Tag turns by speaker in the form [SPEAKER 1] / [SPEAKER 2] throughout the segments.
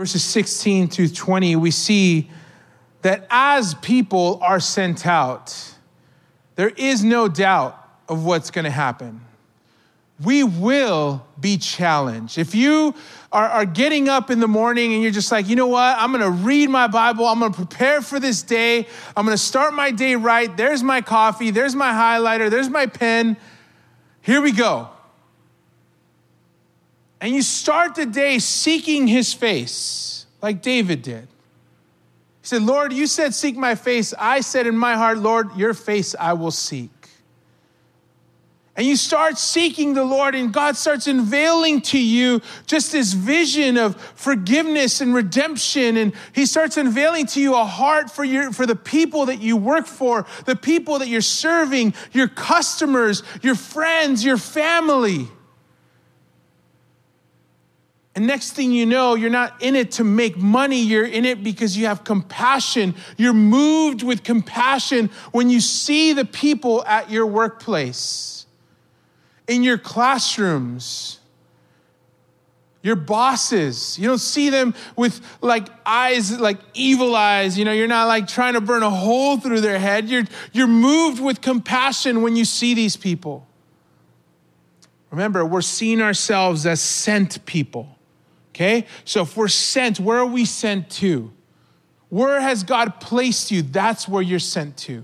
[SPEAKER 1] verses 16 to 20, we see that as people are sent out, there is no doubt of what's going to happen. We will be challenged. If you are getting up in the morning and you're just like, you know what? I'm going to read my Bible. I'm going to prepare for this day. I'm going to start my day right. There's my coffee. There's my highlighter. There's my pen. Here we go. And you start the day seeking his face like David did. He said, Lord, you said, seek my face. I said in my heart, Lord, your face I will seek. And you start seeking the Lord, and God starts unveiling to you just this vision of forgiveness and redemption. And he starts unveiling to you a heart for the people that you work for, the people that you're serving, your customers, your friends, your family. And next thing you know, you're not in it to make money. You're in it because you have compassion. You're moved with compassion when you see the people at your workplace, in your classrooms, your bosses. You don't see them with like eyes, like evil eyes. You know, you're not like trying to burn a hole through their head. You're moved with compassion when you see these people. Remember, we're seeing ourselves as sent people. Okay? So if we're sent, where are we sent to? Where has God placed you? That's where you're sent to.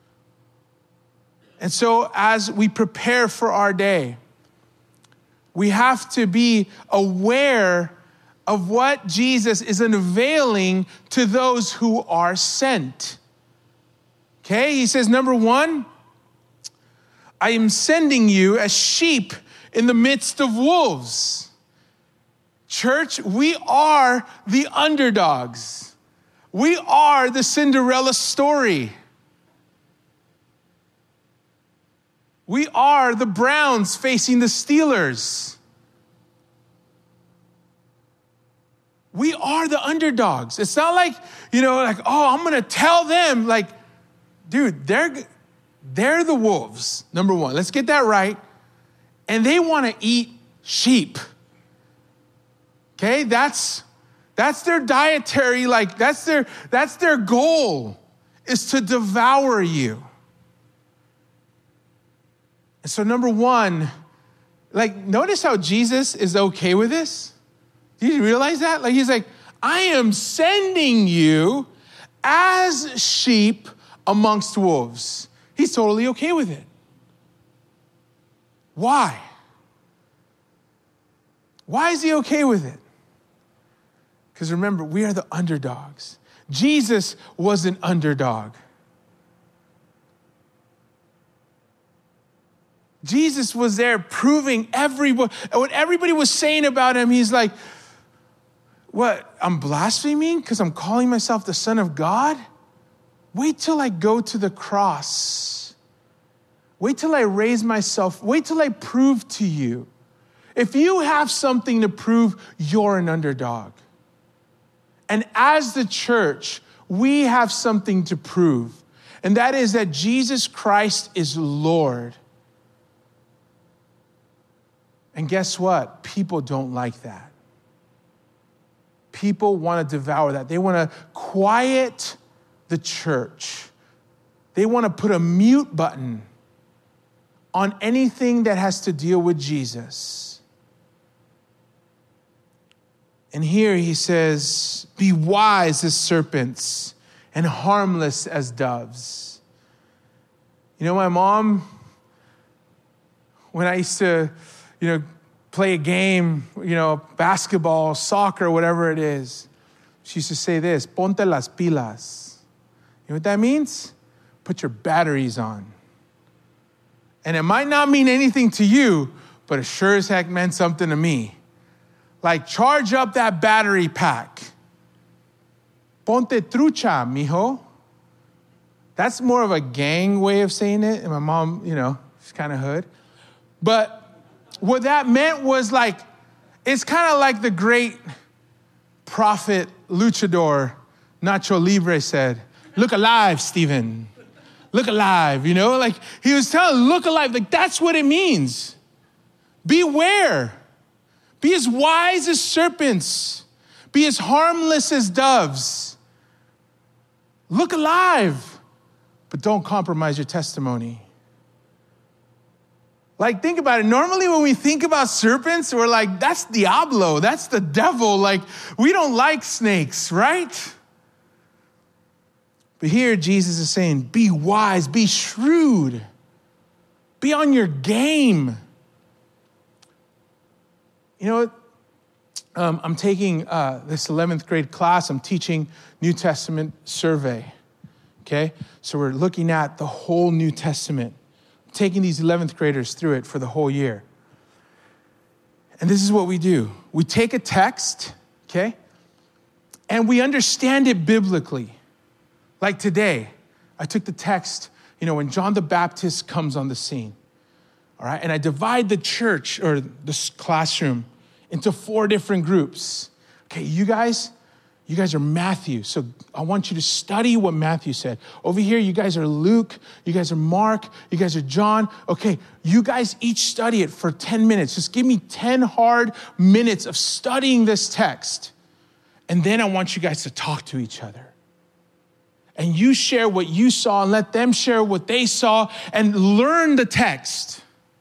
[SPEAKER 1] And so as we prepare for our day, we have to be aware of what Jesus is unveiling to those who are sent. Okay? He says, number one, I am sending you as sheep in the midst of wolves. Church, we are the underdogs. We are the Cinderella story. We are the Browns facing the Steelers. We are the underdogs. It's not like, like, oh, I'm going to tell them. Like, dude, they're the wolves, number one. Let's get that right. And they want to eat sheep. Okay, that's their dietary, like that's their goal, is to devour you. And so number one, like notice how Jesus is okay with this? Do you realize that? Like he's like, I am sending you as sheep amongst wolves. He's totally okay with it. Why? Why is he okay with it? Because remember, we are the underdogs. Jesus was an underdog. Jesus was there proving what everybody was saying about him. He's like, what, I'm blaspheming because I'm calling myself the Son of God? Wait till I go to the cross. Wait till I raise myself. Wait till I prove to you. If you have something to prove, you're an underdog. And as the church, we have something to prove. And that is that Jesus Christ is Lord. And guess what? People don't like that. People want to devour that. They want to quiet the church. They want to put a mute button on anything that has to deal with Jesus. And here he says, be wise as serpents and harmless as doves. My mom, when I used to, play a game, basketball, soccer, whatever it is, she used to say this, ponte las pilas. You know what that means? Put your batteries on. And it might not mean anything to you, but it sure as heck meant something to me. Like, charge up that battery pack. Ponte trucha, mijo. That's more of a gang way of saying it. And my mom, she's kind of hood. But what that meant was like, it's kind of like the great prophet luchador Nacho Libre said, look alive, Stephen. Look alive, like he was telling, look alive. Like that's what it means. Beware. Be as wise as serpents. Be as harmless as doves. Look alive, but don't compromise your testimony. Like, think about it. Normally when we think about serpents, we're like, that's Diablo, that's the devil. Like, we don't like snakes, right? But here Jesus is saying, be wise, be shrewd, be on your game. You know what? I'm taking this 11th grade class. I'm teaching New Testament survey, okay? So we're looking at the whole New Testament, taking these 11th graders through it for the whole year. And this is what we do. We take a text, okay? And we understand it biblically. Like today, I took the text, when John the Baptist comes on the scene, all right? And I divide the church or this classroom into 4 different groups. Okay, you guys are Matthew. So I want you to study what Matthew said. Over here, you guys are Luke. You guys are Mark. You guys are John. Okay, you guys each study it for 10 minutes. Just give me 10 hard minutes of studying this text. And then I want you guys to talk to each other. And you share what you saw and let them share what they saw and learn the text.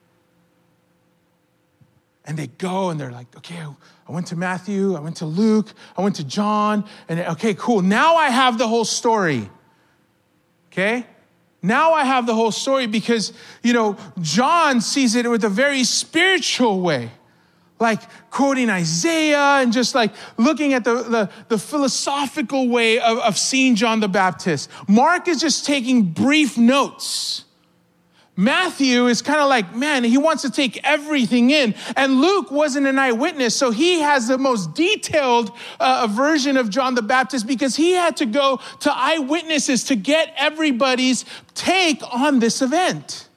[SPEAKER 1] And they go and they're like, okay, I went to Matthew, I went to Luke, I went to John, and okay, cool. Now I have the whole story, okay? Now I have the whole story because, John sees it with a very spiritual way, like quoting Isaiah and just like looking at the philosophical way of seeing John the Baptist. Mark is just taking brief notes. Matthew is kind of like, man, he wants to take everything in. And Luke wasn't an eyewitness, so he has the most detailed version of John the Baptist because he had to go to eyewitnesses to get everybody's take on this event.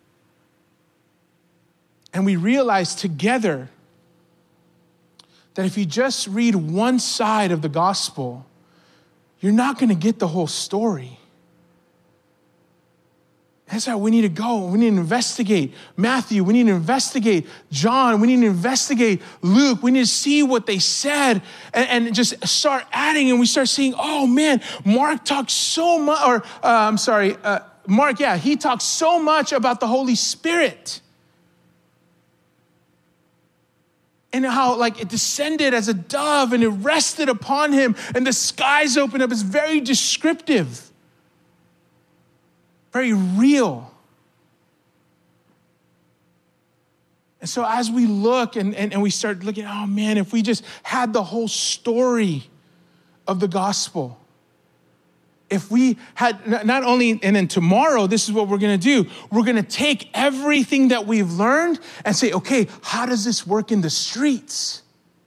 [SPEAKER 1] And we realized together that if you just read one side of the gospel, you're not going to get the whole story. That's how we need to go. We need to investigate Matthew. We need to investigate John. We need to investigate Luke. We need to see what they said and just start adding. And we start seeing, oh man, Mark talks so much, he talks so much about the Holy Spirit. And how it descended as a dove and it rested upon him and the skies opened up. It's very descriptive. Very real. And so as we look and we start looking, oh man, if we just had the whole story of the gospel, if we had not only, and then tomorrow, this is what we're going to do. We're going to take everything that we've learned and say, okay, how does this work in the streets?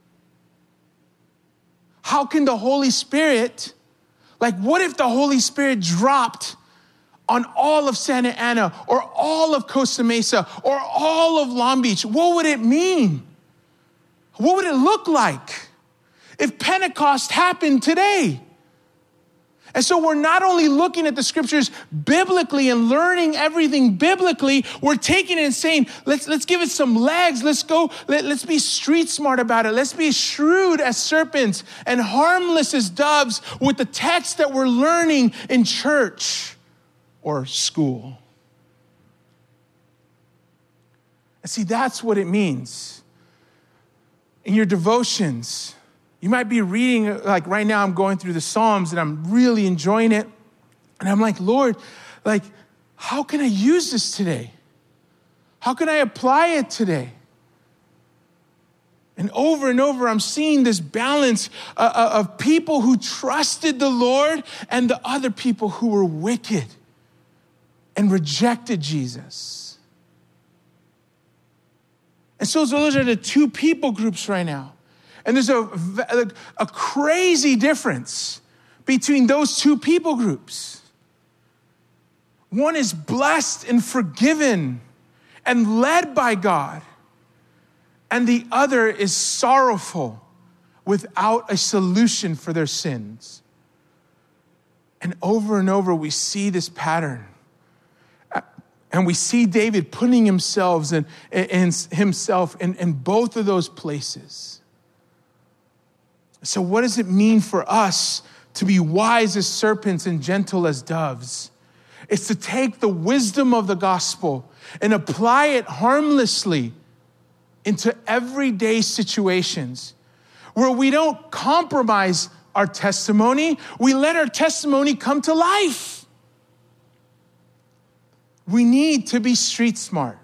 [SPEAKER 1] How can the Holy Spirit, what if the Holy Spirit dropped on all of Santa Ana or all of Costa Mesa or all of Long Beach? What would it mean? What would it look like if Pentecost happened today? And so we're not only looking at the scriptures biblically and learning everything biblically, we're taking it and saying, let's give it some legs. Let's be street smart about it. Let's be shrewd as serpents and harmless as doves with the text that we're learning in church or school. And see, that's what it means. In your devotions, you might be reading, right now I'm going through the Psalms and I'm really enjoying it. And I'm like, Lord, how can I use this today? How can I apply it today? And over, I'm seeing this balance of people who trusted the Lord and the other people who were wicked and rejected Jesus. And so those are the 2 people groups right now. And there's a crazy difference between those 2 people groups. One is blessed and forgiven and led by God. And the other is sorrowful without a solution for their sins. And over, we see this pattern. And we see David putting himself in both of those places. So what does it mean for us to be wise as serpents and gentle as doves? It's to take the wisdom of the gospel and apply it harmlessly into everyday situations where we don't compromise our testimony. We let our testimony come to life. We need to be street smart.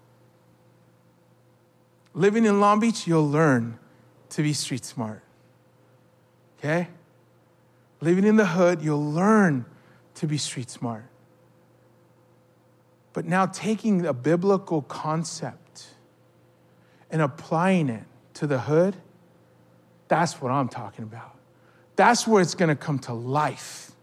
[SPEAKER 1] Living in Long Beach, you'll learn to be street smart. Okay? Living in the hood, you'll learn to be street smart. But now taking a biblical concept and applying it to the hood, that's what I'm talking about. That's where it's going to come to life.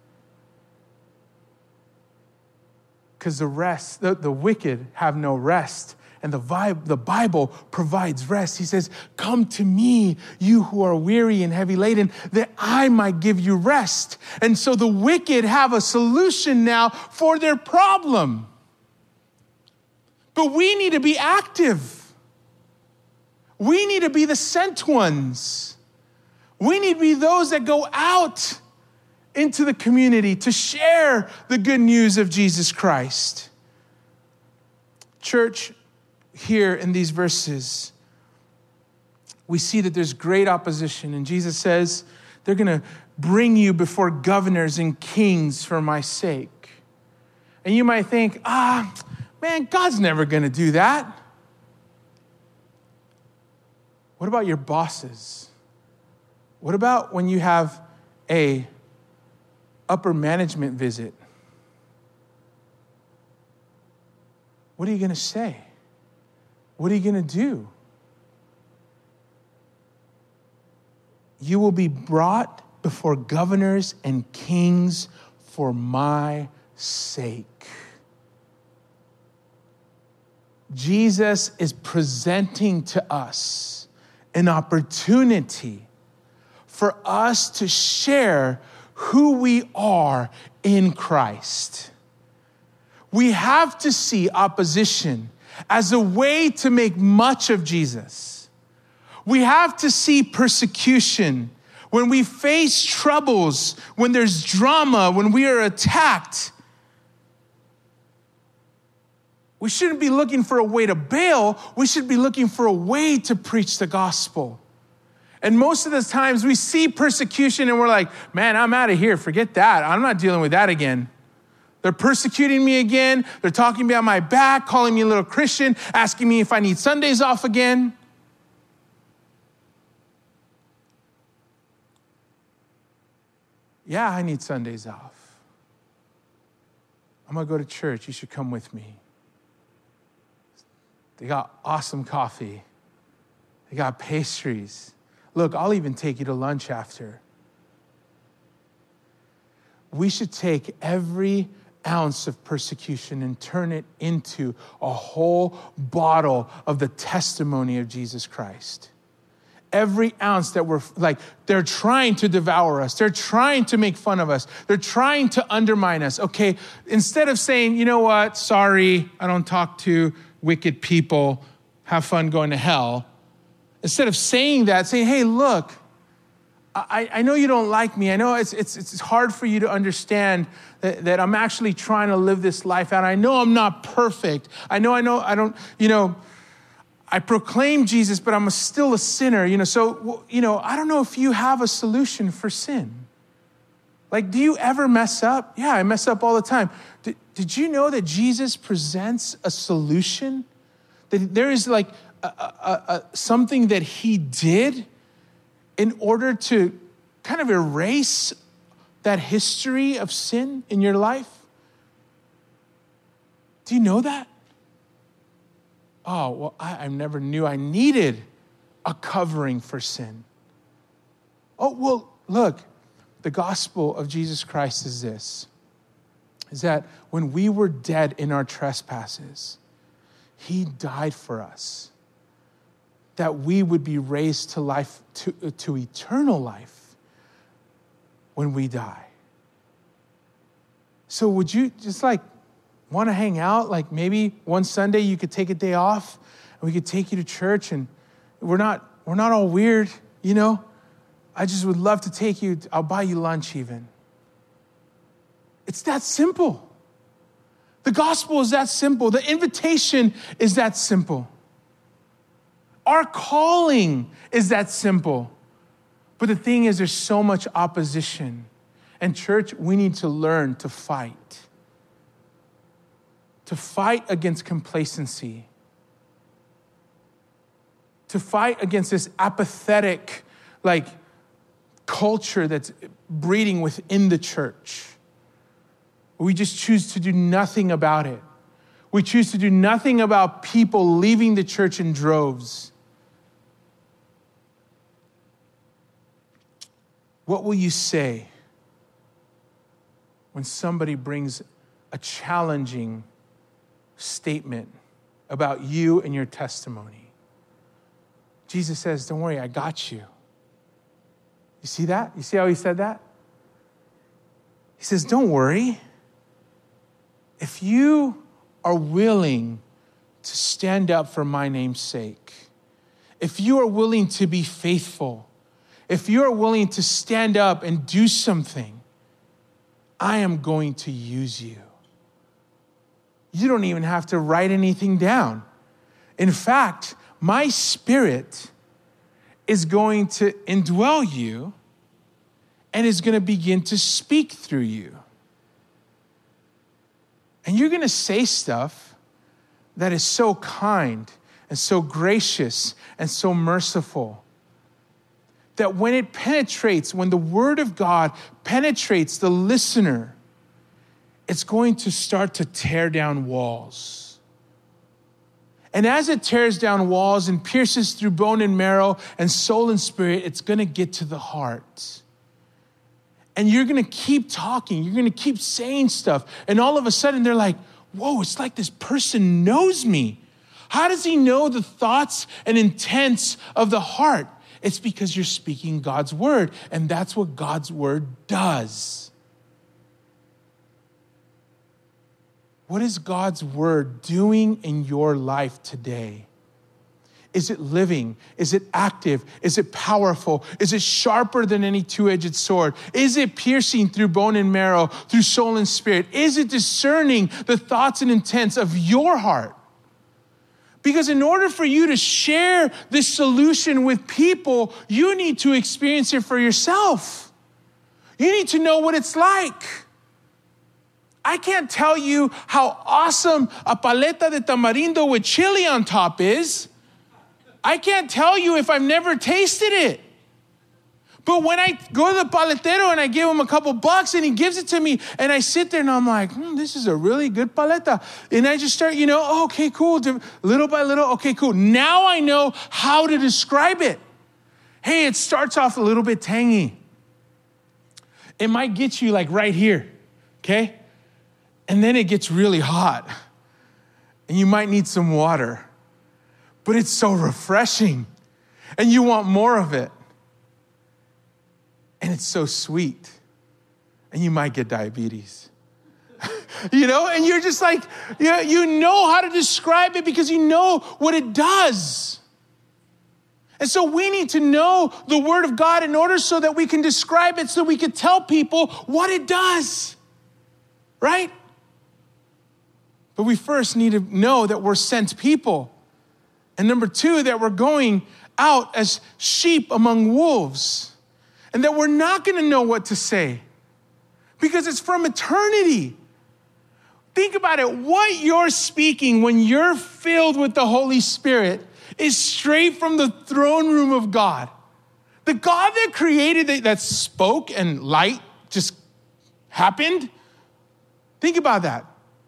[SPEAKER 1] Because the wicked have no rest. And the Bible provides rest. He says, come to me, you who are weary and heavy laden, that I might give you rest. And so the wicked have a solution now for their problem. But we need to be active. We need to be the sent ones. We need to be those that go out into the community to share the good news of Jesus Christ. Church, here in these verses, we see that there's great opposition. And Jesus says, they're going to bring you before governors and kings for my sake. And you might think, man, God's never going to do that. What about your bosses? What about when you have a upper management visit? What are you going to say? What are you going to do? You will be brought before governors and kings for my sake. Jesus is presenting to us an opportunity for us to share who we are in Christ. We have to see opposition as a way to make much of Jesus. We have to see persecution when we face troubles, when there's drama, when we are attacked. We shouldn't be looking for a way to bail. We should be looking for a way to preach the gospel. And most of the times we see persecution and we're like, man, I'm out of here. Forget that. I'm not dealing with that again. They're persecuting me again. They're talking behind my back, calling me a little Christian, asking me if I need Sundays off again. Yeah, I need Sundays off. I'm going to go to church. You should come with me. They got awesome coffee. They got pastries. Look, I'll even take you to lunch after. We should take every ounce of persecution and turn it into a whole bottle of the testimony of Jesus Christ. Every ounce that they're trying to devour us. They're trying to make fun of us. They're trying to undermine us. Okay, instead of saying, you know what, sorry, I don't talk to wicked people, have fun going to hell. Instead of saying that, saying, hey, look, I know you don't like me. I know it's hard for you to understand that I'm actually trying to live this life out. I know I'm not perfect. I proclaim Jesus, but I'm still a sinner. So I don't know if you have a solution for sin. Like, do you ever mess up? Yeah, I mess up all the time. Did you know that Jesus presents a solution? That there is like something that he did in order to kind of erase that history of sin in your life? Do you know that? Oh, well, I never knew I needed a covering for sin. Oh, well, look, the gospel of Jesus Christ is this, is that when we were dead in our trespasses, he died for us, that we would be raised to life, to eternal life when we die. So would you just want to hang out? Like maybe one Sunday you could take a day off and we could take you to church, and we're not all weird, I just would love to take you. I'll buy you lunch even. It's that simple. The gospel is that simple. The invitation is that simple. Our calling is that simple. But the thing is, there's so much opposition. And church, we need to learn to fight. To fight against complacency. To fight against this apathetic, culture that's breeding within the church. We just choose to do nothing about it. We choose to do nothing about people leaving the church in droves. What will you say when somebody brings a challenging statement about you and your testimony? Jesus says, don't worry, I got you. You see that? You see how he said that? He says, don't worry. If you are willing to stand up for my name's sake, if you are willing to be faithful, if you are willing to stand up and do something, I am going to use you. You don't even have to write anything down. In fact, my Spirit is going to indwell you and is going to begin to speak through you. And you're going to say stuff that is so kind and so gracious and so merciful that when it penetrates, when the word of God penetrates the listener, it's going to start to tear down walls. And as it tears down walls and pierces through bone and marrow and soul and spirit, it's going to get to the heart. And you're going to keep talking. You're going to keep saying stuff. And all of a sudden, they're like, whoa, it's like this person knows me. How does he know the thoughts and intents of the heart? It's because you're speaking God's word. And that's what God's word does. What is God's word doing in your life today? Is it living? Is it active? Is it powerful? Is it sharper than any two-edged sword? Is it piercing through bone and marrow, through soul and spirit? Is it discerning the thoughts and intents of your heart? Because in order for you to share this solution with people, you need to experience it for yourself. You need to know what it's like. I can't tell you how awesome a paleta de tamarindo with chili on top is. I can't tell you if I've never tasted it. But when I go to the paletero and I give him a couple bucks and he gives it to me and I sit there and I'm like, this is a really good paleta. And I just start, okay, cool. Little by little, okay, cool. Now I know how to describe it. Hey, it starts off a little bit tangy. It might get you like right here, okay? And then it gets really hot. And you might need some water. But it's so refreshing. And you want more of it. And it's so sweet. And you might get diabetes. And you're just like, you know how to describe it because you know what it does. And so we need to know the word of God in order so that we can describe it, so we can tell people what it does. Right? But we first need to know that we're sent people. And number two, that we're going out as sheep among wolves. And that we're not going to know what to say. Because it's from eternity. Think about it. What you're speaking when you're filled with the Holy Spirit is straight from the throne room of God. The God that created, that spoke and light just happened. Think about that.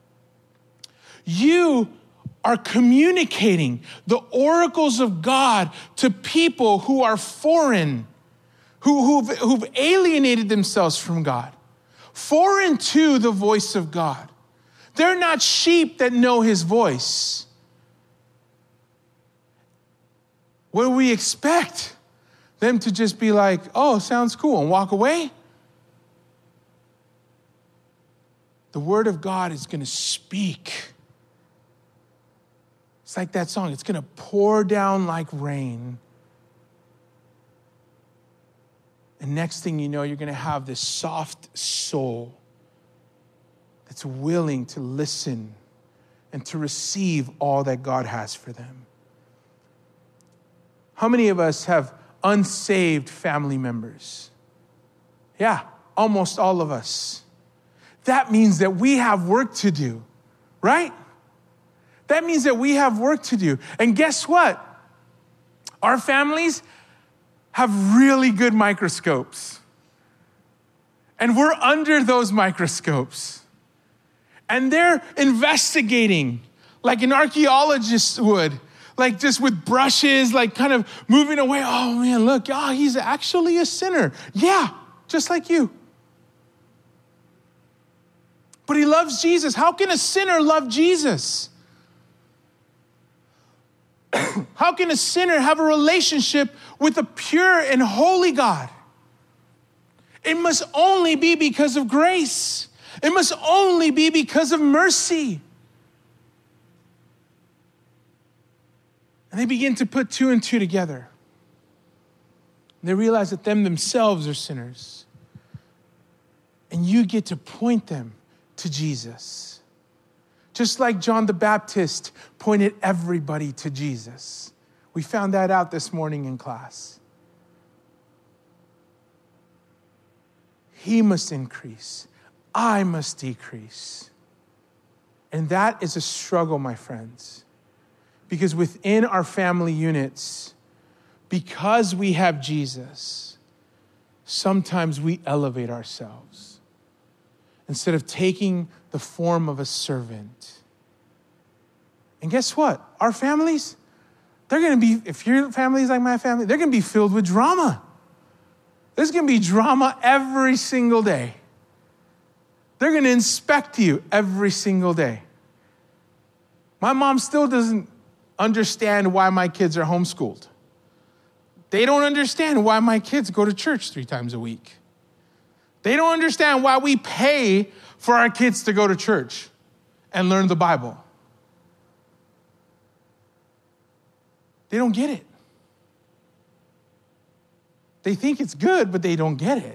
[SPEAKER 1] You are communicating the oracles of God to people who are foreign, who've alienated themselves from God, foreign to the voice of God. They're not sheep that know his voice. What do we expect? Them to just be like, oh, sounds cool, and walk away? The word of God is going to speak. It's like that song. It's going to pour down like rain. And next thing you know, you're going to have this soft soul that's willing to listen and to receive all that God has for them. How many of us have unsaved family members? Yeah, almost all of us. That means that we have work to do, right? That means that we have work to do. And guess what? Our families have really good microscopes. And we're under those microscopes. And they're investigating like an archaeologist would, like just with brushes, like kind of moving away. Oh man, look, he's actually a sinner. Yeah, just like you. But he loves Jesus. How can a sinner love Jesus? How can a sinner have a relationship with a pure and holy God? It must only be because of grace. It must only be because of mercy. And they begin to put two and two together. They realize that them themselves are sinners. And you get to point them to Jesus. Just like John the Baptist pointed everybody to Jesus. We found that out this morning in class. He must increase. I must decrease. And that is a struggle, my friends. Because within our family units, because we have Jesus, sometimes we elevate ourselves instead of taking the form of a servant. And guess what? Our families, they're going to be, if your family is like my family, they're going to be filled with drama. There's going to be drama every single day. They're going to inspect you every single day. My mom still doesn't understand why my kids are homeschooled. They don't understand why my kids go to church 3 times a week. They don't understand why we pay for our kids to go to church and learn the Bible. They don't get it. They think it's good, but they don't get it.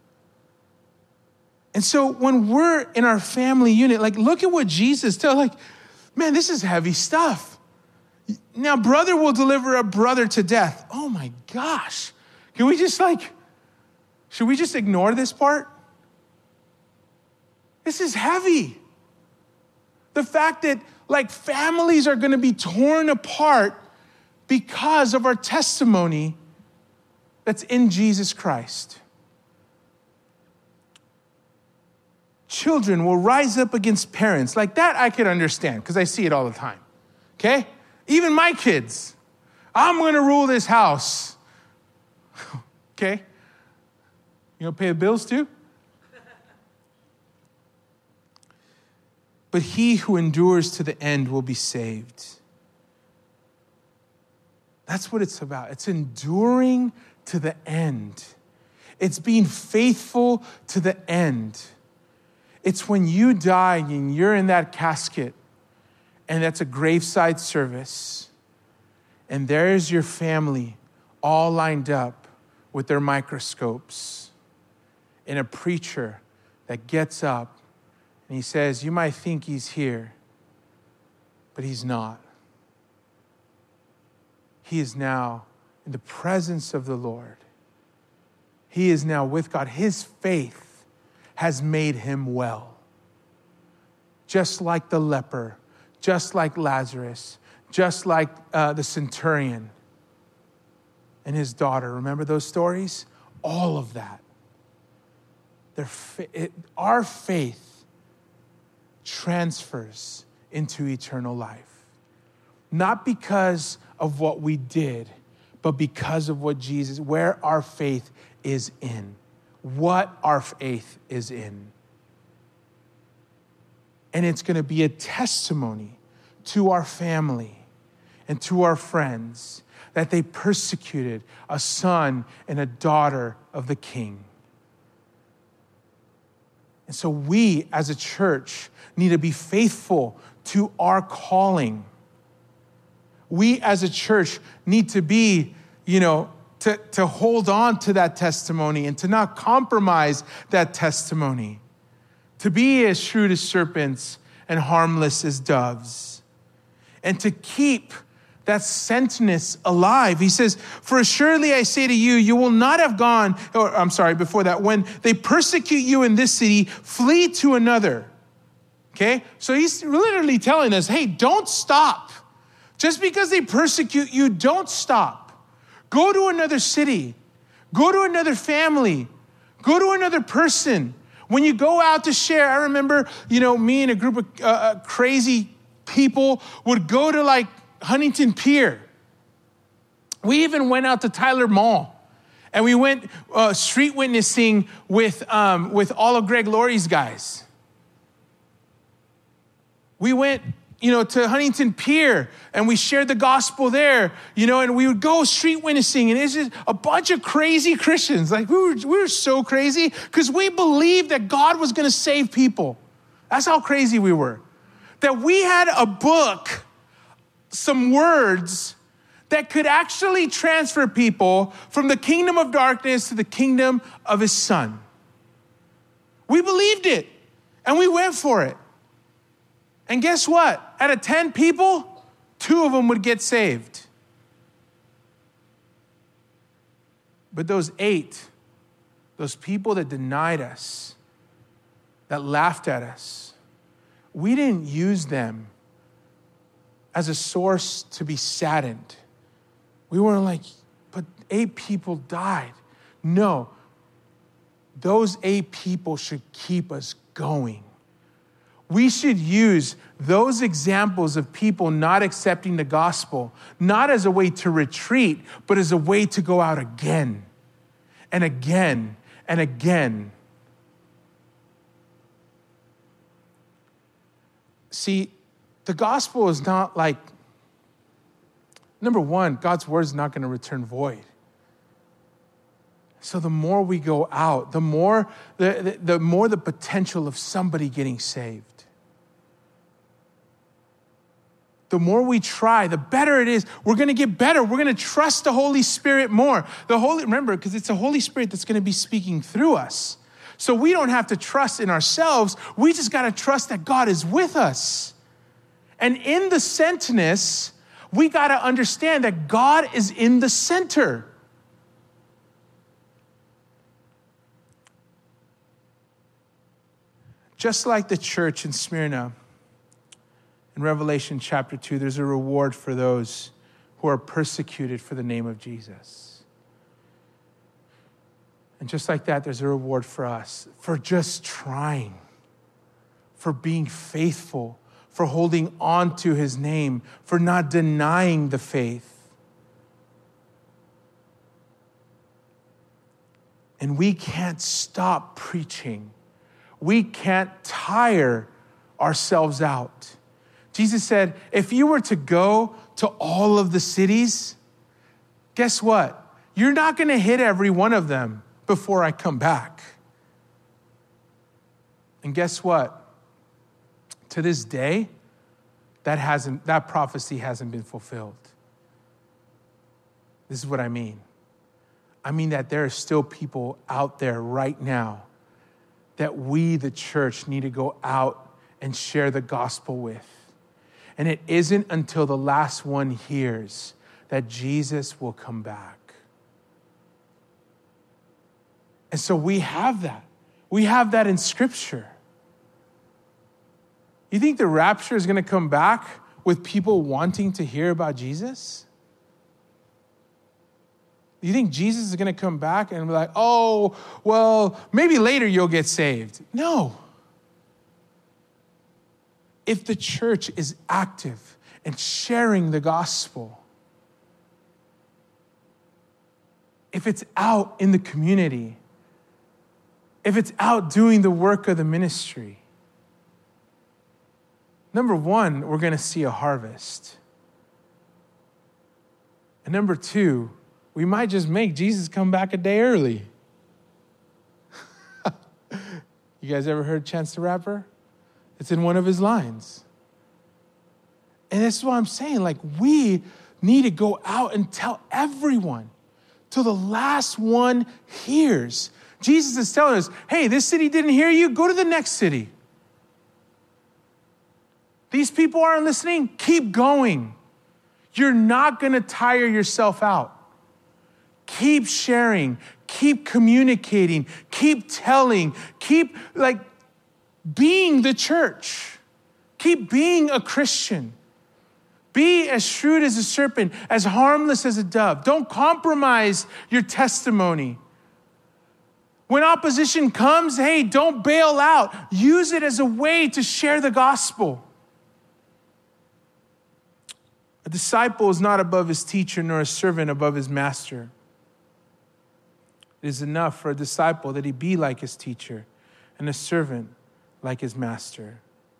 [SPEAKER 1] And so when we're in our family unit, like, look at what Jesus tells, like, man, this is heavy stuff. Now, brother will deliver a brother to death. Oh my gosh. Can we just should we just ignore this part? This is heavy. The fact that families are going to be torn apart because of our testimony that's in Jesus Christ. Children will rise up against parents. Like that I could understand because I see it all the time. Okay? Even my kids. I'm going to rule this house. Okay? You going to pay the bills too? But he who endures to the end will be saved. That's what it's about. It's enduring to the end. It's being faithful to the end. It's when you die and you're in that casket, and that's a graveside service, and there's your family all lined up with their microscopes, and a preacher that gets up and he says, you might think he's here, but he's not. He is now in the presence of the Lord. He is now with God. His faith has made him well. Just like the leper, just like Lazarus, just like the centurion and his daughter. Remember those stories? All of that. Our faith transfers into eternal life. Not because of what we did, but because of where our faith is in. What our faith is in. And it's going to be a testimony to our family and to our friends that they persecuted a son and a daughter of the King. And so we as a church need to be faithful to our calling. We as a church need to be, to hold on to that testimony and to not compromise that testimony. To be as shrewd as serpents and harmless as doves. And to keep that sentence alive. He says, for assuredly I say to you, you will not have gone, before that, when they persecute you in this city, flee to another. Okay? So he's literally telling us, hey, don't stop. Just because they persecute you, don't stop. Go to another city. Go to another family. Go to another person. When you go out to share, I remember, me and a group of crazy people would go to like Huntington Pier. We even went out to Tyler Mall, and we went street witnessing with all of Greg Laurie's guys. We went, to Huntington Pier, and we shared the gospel there, and we would go street witnessing, and it's just a bunch of crazy Christians. Like we were so crazy because we believed that God was going to save people. That's how crazy we were. That we had a book, some words that could actually transfer people from the kingdom of darkness to the kingdom of his son. We believed it, and we went for it. And guess what? Out of 10 people, 2 of them would get saved. But those 8, those people that denied us, that laughed at us, we didn't use them as a source to be saddened. We weren't like, but 8 people died. No, those 8 people should keep us going. We should use those examples of people not accepting the gospel, not as a way to retreat, but as a way to go out again and again and again. See, the gospel is not like, number one, God's word is not going to return void. So the more we go out, the more the potential of somebody getting saved. The more we try, the better it is. We're going to get better. We're going to trust the Holy Spirit more. Remember, because it's the Holy Spirit that's going to be speaking through us. So we don't have to trust in ourselves. We just got to trust that God is with us. And in the centness, we got to understand that God is in the center. Just like the church in Smyrna, in Revelation chapter 2, there's a reward for those who are persecuted for the name of Jesus. And just like that, there's a reward for us for just trying, for being faithful, for holding on to his name, for not denying the faith. And we can't stop preaching. We can't tire ourselves out. Jesus said, if you were to go to all of the cities, guess what? You're not going to hit every one of them before I come back. And guess what? To this day, that prophecy hasn't been fulfilled. This is what I mean. I mean that there are still people out there right now that we, the church, need to go out and share the gospel with. And it isn't until the last one hears that Jesus will come back. And so we have that. We have that in Scripture. You think the rapture is going to come back with people wanting to hear about Jesus? You think Jesus is going to come back and be like, oh, well, maybe later you'll get saved? No. If the church is active and sharing the gospel, if it's out in the community, if it's out doing the work of the ministry, number one, we're going to see a harvest. And number two, we might just make Jesus come back a day early. You guys ever heard Chance the Rapper? It's in one of his lines. And that's what I'm saying. Like, we need to go out and tell everyone. till the last one hears. Jesus is telling us, hey, this city didn't hear you, go to the next city. These people aren't listening, keep going. You're not going to tire yourself out. Keep sharing, keep communicating, keep telling, keep being the church. Keep being a Christian. Be as shrewd as a serpent, as harmless as a dove. Don't compromise your testimony. When opposition comes, hey, don't bail out. Use it as a way to share the gospel. A disciple is not above his teacher, nor a servant above his master. It is enough for a disciple that he be like his teacher and a servant like his master.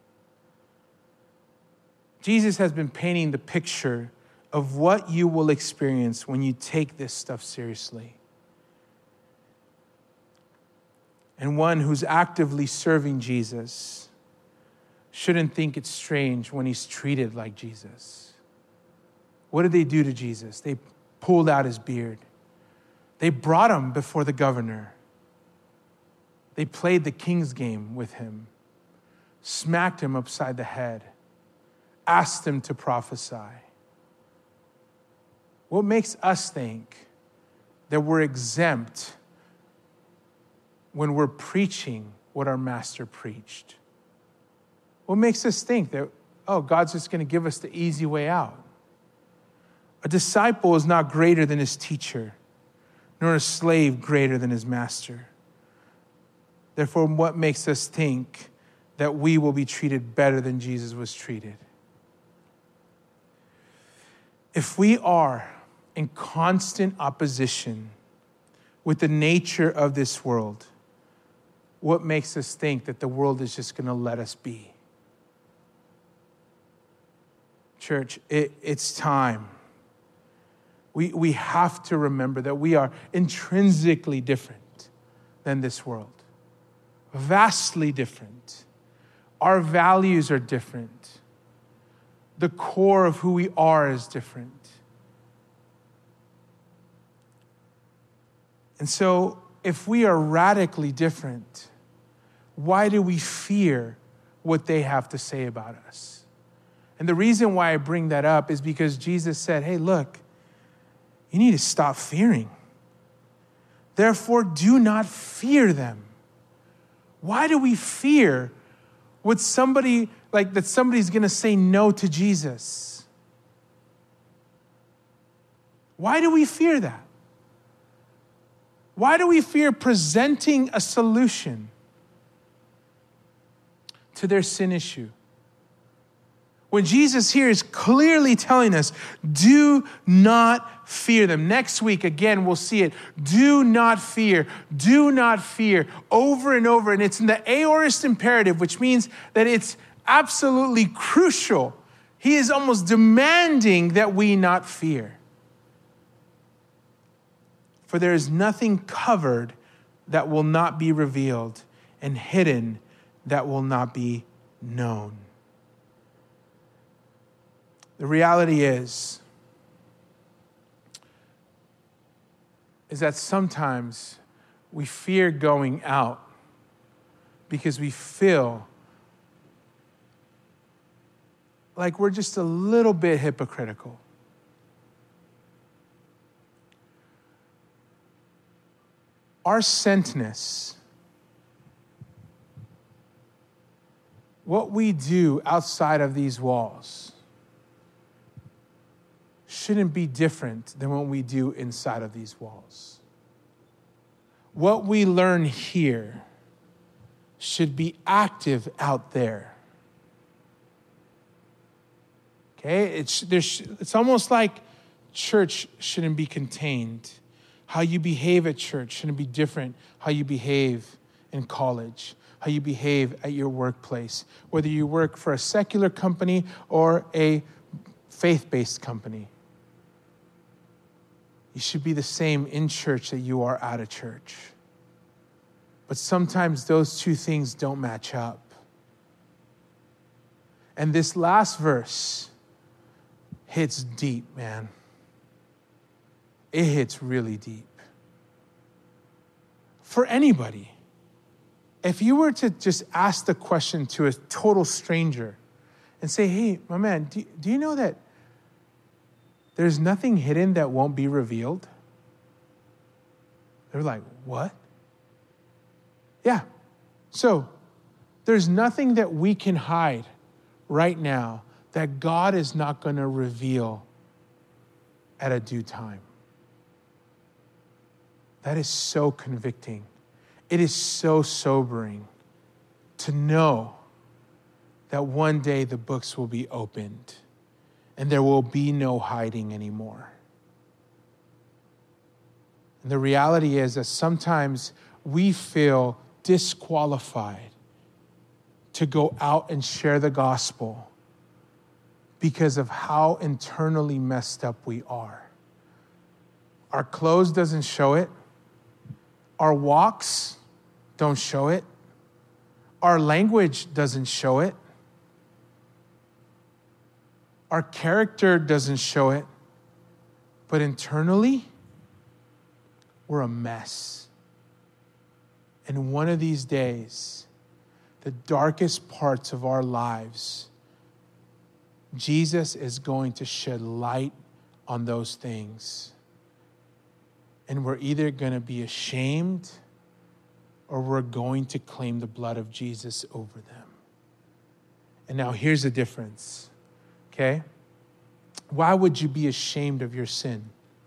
[SPEAKER 1] Jesus has been painting the picture of what you will experience when you take this stuff seriously. And one who's actively serving Jesus shouldn't think it's strange when he's treated like Jesus. What did they do to Jesus? They pulled out his beard. They brought him before the governor. They played the king's game with him, smacked him upside the head, asked him to prophesy. What makes us think that we're exempt when we're preaching what our master preached? What makes us think that, God's just going to give us the easy way out? A disciple is not greater than his teacher, nor a slave greater than his master. Therefore, what makes us think that we will be treated better than Jesus was treated? If we are in constant opposition with the nature of this world, what makes us think that the world is just going to let us be? Church, it's time. We have to remember that we are intrinsically different than this world. Vastly different. Our values are different. The core of who we are is different. And so, if we are radically different, why do we fear what they have to say about us? And the reason why I bring that up is because Jesus said, hey, look, you need to stop fearing. Therefore, do not fear them. Why do we fear what somebody's going to say no to Jesus? Why do we fear that? Why do we fear presenting a solution to their sin issue? When Jesus here is clearly telling us, do not fear them. Next week, again, we'll see it. Do not fear. Do not fear. Over and over. And it's in the aorist imperative, which means that it's absolutely crucial. He is almost demanding that we not fear. For there is nothing covered that will not be revealed, and hidden that will not be known. The reality is that sometimes we fear going out because we feel like we're just a little bit hypocritical. Our sentness, what we do outside of these walls, shouldn't be different than what we do inside of these walls. What we learn here should be active out there. Okay? It's almost like church shouldn't be contained. How you behave at church shouldn't be different how you behave in college, how you behave at your workplace, whether you work for a secular company or a faith-based company. You should be the same in church that you are out of church. But sometimes those two things don't match up. And this last verse hits deep, man. it hits really deep. For anybody, if you were to just ask the question to a total stranger and say, hey, my man, do you know that there's nothing hidden that won't be revealed? They're like, what? Yeah. So there's nothing that we can hide right now that God is not going to reveal at a due time. That is so convicting. It is so sobering to know that one day the books will be opened and there will be no hiding anymore. And the reality is that sometimes we feel disqualified to go out and share the gospel because of how internally messed up we are. Our clothes doesn't show it. Our walks don't show it. Our language doesn't show it. Our character doesn't show it. But internally, we're a mess. And one of these days, the darkest parts of our lives, Jesus is going to shed light on those things. And we're either going to be ashamed or we're going to claim the blood of Jesus over them. And now here's the difference, okay? Why would you be ashamed of your sin?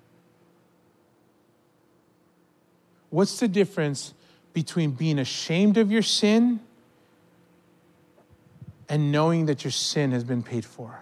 [SPEAKER 1] What's the difference between being ashamed of your sin and knowing that your sin has been paid for?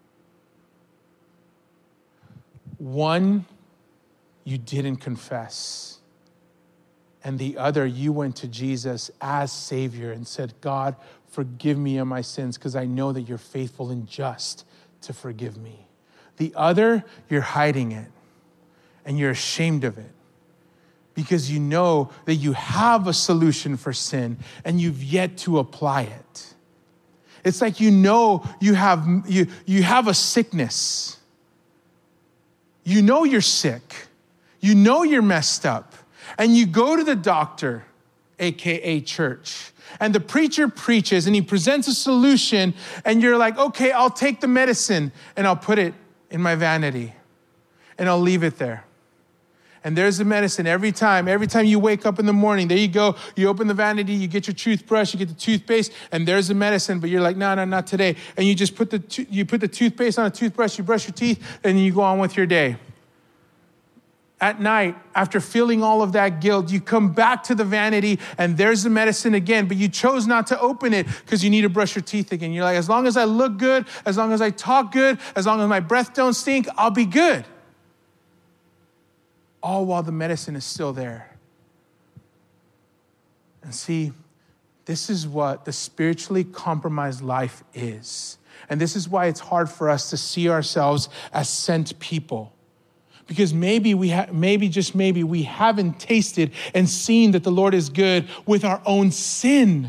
[SPEAKER 1] One, you didn't confess. And the other, you went to Jesus as Savior and said, God, forgive me of my sins because I know that you're faithful and just to forgive me. The other, you're hiding it and you're ashamed of it because you know that you have a solution for sin and you've yet to apply it. It's like you know you have a sickness. You know you're sick. You know you're messed up. And you go to the doctor, AKA church, and the preacher preaches and he presents a solution and you're like, okay, I'll take the medicine and I'll put it in my vanity and I'll leave it there. And there's the medicine every time you wake up in the morning, there you go. You open the vanity, you get your toothbrush, you get the toothpaste, and there's the medicine, but you're like, no, not today. And you just put the toothpaste on a toothbrush, you brush your teeth, and you go on with your day. At night, after feeling all of that guilt, you come back to the vanity and there's the medicine again, but you chose not to open it because you need to brush your teeth again. You're like, as long as I look good, as long as I talk good, as long as my breath don't stink, I'll be good. All while the medicine is still there. And see, this is what the spiritually compromised life is. And this is why it's hard for us to see ourselves as sent people. Because maybe we haven't tasted and seen that the Lord is good with our own sin.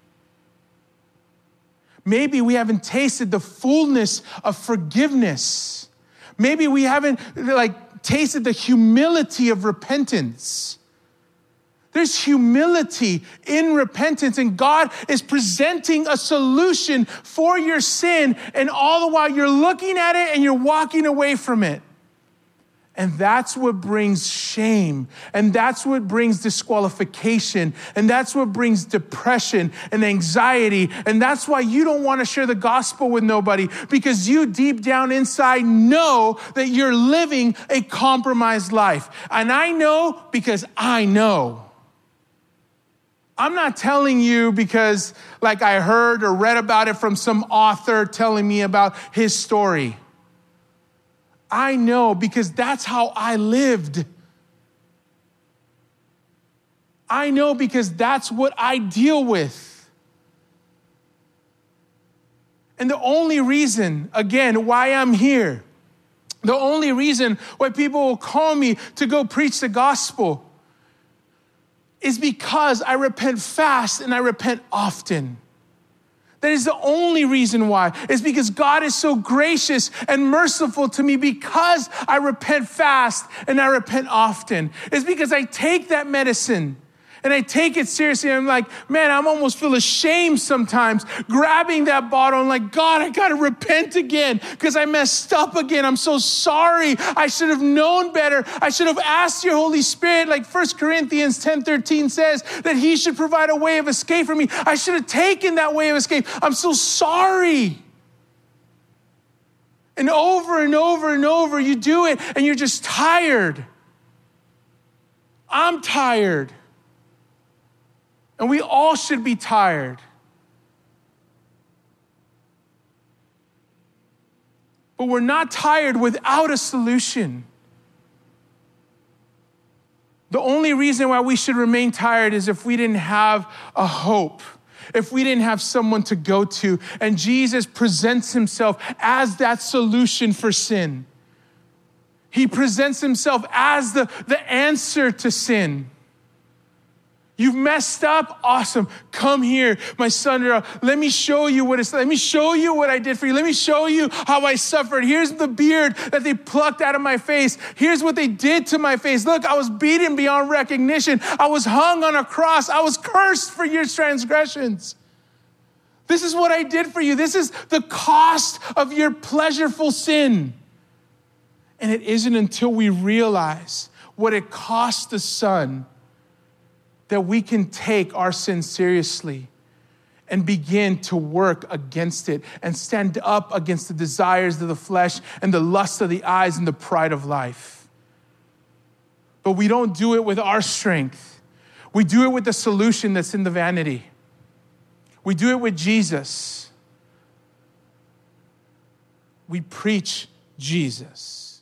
[SPEAKER 1] Maybe we haven't tasted the fullness of forgiveness. Maybe we haven't tasted the humility of repentance. There's humility in repentance, and God is presenting a solution for your sin, and all the while you're looking at it and you're walking away from it. And that's what brings shame. And that's what brings disqualification. And that's what brings depression and anxiety. And that's why you don't want to share the gospel with nobody, because you deep down inside know that you're living a compromised life. And I know because I know. I'm not telling you because I heard or read about it from some author telling me about his story. I know because that's how I lived. I know because that's what I deal with. And the only reason, again, why I'm here, the only reason why people will call me to go preach the gospel is because I repent fast and I repent often. That is the only reason why. It's because God is so gracious and merciful to me because I repent fast and I repent often. It's because I take that medicine and I take it seriously. I'm like, man, I almost feel ashamed sometimes grabbing that bottle. I'm like, God, I got to repent again because I messed up again. I'm so sorry. I should have known better. I should have asked your Holy Spirit, like 1 Corinthians 10:13 says, that he should provide a way of escape for me. I should have taken that way of escape. I'm so sorry. And over and over and over, you do it and you're just tired. I'm tired. And we all should be tired. But we're not tired without a solution. The only reason why we should remain tired is if we didn't have a hope, if we didn't have someone to go to. And Jesus presents himself as that solution for sin. He presents himself as the answer to sin. You've messed up? Awesome. Come here, my son. Let me show you what it's like. Let me show you what I did for you. Let me show you how I suffered. Here's the beard that they plucked out of my face. Here's what they did to my face. Look, I was beaten beyond recognition. I was hung on a cross. I was cursed for your transgressions. This is what I did for you. This is the cost of your pleasureful sin. And it isn't until we realize what it cost the Son that we can take our sin seriously and begin to work against it and stand up against the desires of the flesh and the lust of the eyes and the pride of life. But we don't do it with our strength. We do it with the solution that's in the vanity. We do it with Jesus. We preach Jesus.